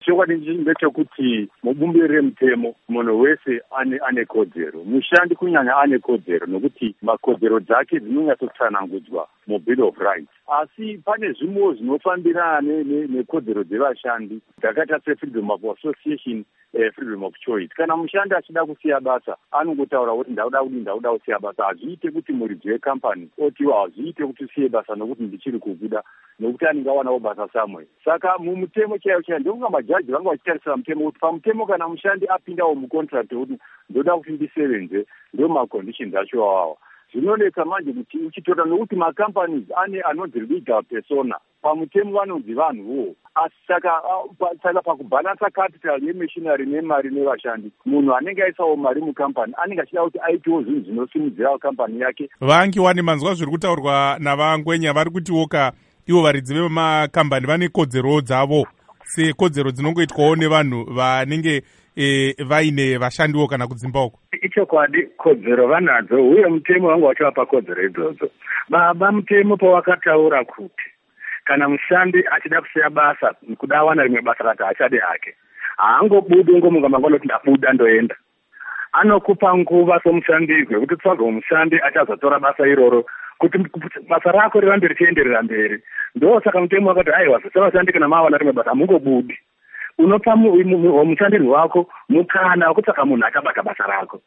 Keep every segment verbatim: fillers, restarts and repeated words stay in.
chokwadi ndechekuti mubumbiro remutemo munhu wese ane ane kodzero, mushandi kunyanya ane kodzero nokuti makodzero dzake dzinonyatsotsanangudzwa mubill of rights. Asi pane zvimwewo zvinofambirana nekodzero dzevashandi dzakaita sefreedom of association, eh, freedom of choice. Kana mushandi achida kusiya basa anongotaura kuti ndauda kudii ndauda kusiya basa. Hazviite kuti muridzi wekampani otiwa hazviite kuti usiye basa nokuti ndichiri kubuda nokuti anenge awanawo basa samwe. Saka mumutemo chaiwo chaiwo ndokunga majaji vanga vachitarisira mutemo kuti pamutemo kana mushandi apindawo mucontract kuti ndoda kuti ndisevenze ndo maconditions acho awawa. Zvinonetsa manje kuti uchitora nokuti macompanies ane anonzi legal persona pamutemo vanonzi vanhuwo. Asi saka saka pakubalansa capital yemachinery nemari nevashandi munhu anenge aisawo mari mukampani anenge achida kuti aitewo zvinhu zvinosimudzira kampani yake. Vangiwani manzwa zviri kutaurwa navangwenya vari kutiwoka ivo varidzi vemakambani vane kodzero dzavo sekodzero dzinongoitwawo nevanhu vanenge e, vaine vashandiwo kana kudzimba uko. Ichokwadi kodzero vanadzo uye mutemo wanga wachavapa kodzero idzodzo. Baba mutemo pawakataura kuti kana mushandi achida kusiya basa kuda wana rimwe basa rati achade hake haangobudi ungomuka mangwana kuti ndabuda ndoenda. Anokupa nguva somushandirwe kuti tsvaga mushandi achazotora basa iroro kuti basa rako rirambe richienderera mberi. Ndo saka mutemo wakati aiwa sevashandi kana mawana rimwe basa hamungobudi. Unopa mushandirwe wako mukana wekutsvaka munhu achabata basa rako.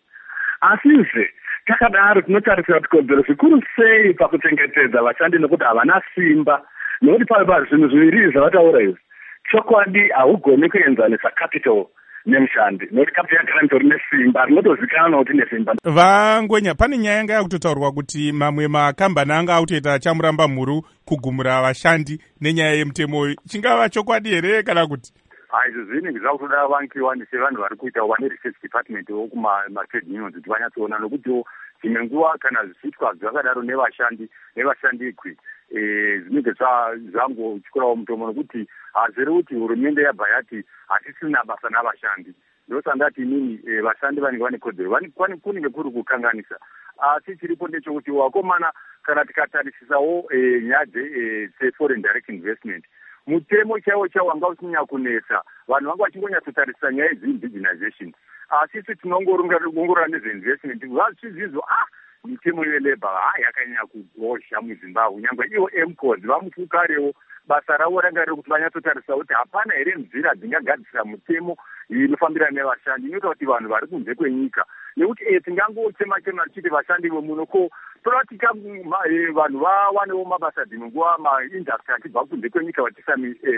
Asizve takadaro tinotarisira kuti kodzero zvikuru sei pakuchengetedza vashandi nokuti havana simba nokuti pava zvinhu zviviri zvavataura izvi. Chokwadi haugoni kuenzanisa capital nemushandi nokuti capital yagara nditori nesimba rinotozikanwa nokuti nesimba. Vangwenya, pane nyaya yanga yakutotaurwa kuti mamwe makambani anga akutoita chamuramba mhuru kugumura vashandi nenyaya yemutemo. Chingava chokwadi here kana kuti? Izvo zvinenge zvakutoda vangiwani sevanhu vari kuita vane research department wokuma-trade unions kuti vanyatsoona nokutiwo dzimwe nguva kana zvichiitwa zvakadaro nevashandi nevashandi ikwi zvinenge zvangotyawo mutomo nokuti hazviri kuti hurumende yabva yati hatisina basa navashandi. Ndosandati inini vashandi vanenge vane kodzero kunenge kuri kukanganisa. Asi chiripo ndechekuti wakomana kana tikatarisisawo nyaya dzeforeign direct investment mutemo chaiwo chaiwo wanga uchinyanya kunetsa vanhu vanga vachingonyatsotarisa nyaya dzeindigenization. Asi isu tinongorongora nezveinvestment vachizvizvo ah mitemo yeleba ha yakanyanya kugozha muzimbabwe nyangwe ivo emcos vamufukarewo basa ravo ranga riri kuti vanyatsotarisa kuti hapana here nzira dzingagadzira mutemo inofambirana nevashandi inoita kuti vanhu vari kunze kwenyika nekuti e tingangochema-chema tichiti vashandi vemuno ko toratika vanhu vawanewo mabasa dzimwe nguva maindastry achibva kunze kwenyika vachisa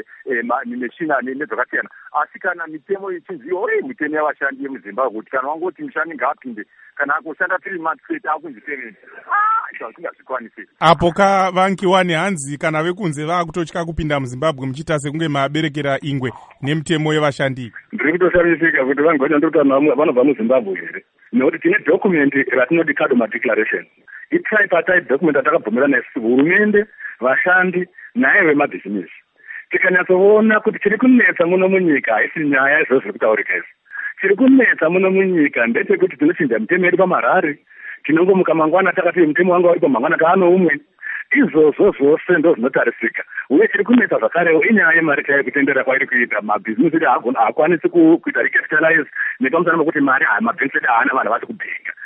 mimeshina nedzakasiyana. Asi kana mitemo ichinziwa e mitemo yavashandi yemuzimbabwe kuti kana wangoti mushandi ngaapinde kana akoshanda three months straight akunzi seventy izvo zvisingazvikwanisi. Apo kavangiwani hanzi kana vekunze vaakutotya kupinda muzimbabwe muchiita sekunge maaberekera ingwe nemitemo yevashandi. Ndiri kutoshamisika kuti vangwenya ndiri kuti vanobva muzimbabwe here nokuti tine document ratinoti Kadoma Declaration. Itripartite document atakabvumirana nesu hurumende, vashandi naye vemabhizinesi. Tikanyatsoona kuti chiri kunetsa muno munyika haisi nyaya izvo zviri kutaurika izvi. Chiri kunetsa muno munyika ndechekuti tinochinja mitemo yedu pamarari. Tinongomuka mangwana takati mutemo wanga uri pamangwana taano umwe. Izvozvo zvose ndo zvinotarisika. Uye chiri kunetsa zvakarewo inyaya yemari chaiyo kutendera kwairi kuita mabhizinesi edu haakwanisi kuita recapitalize nekamusana nokuti mari mabhizinesi edu haana vanhu vati kubhenga.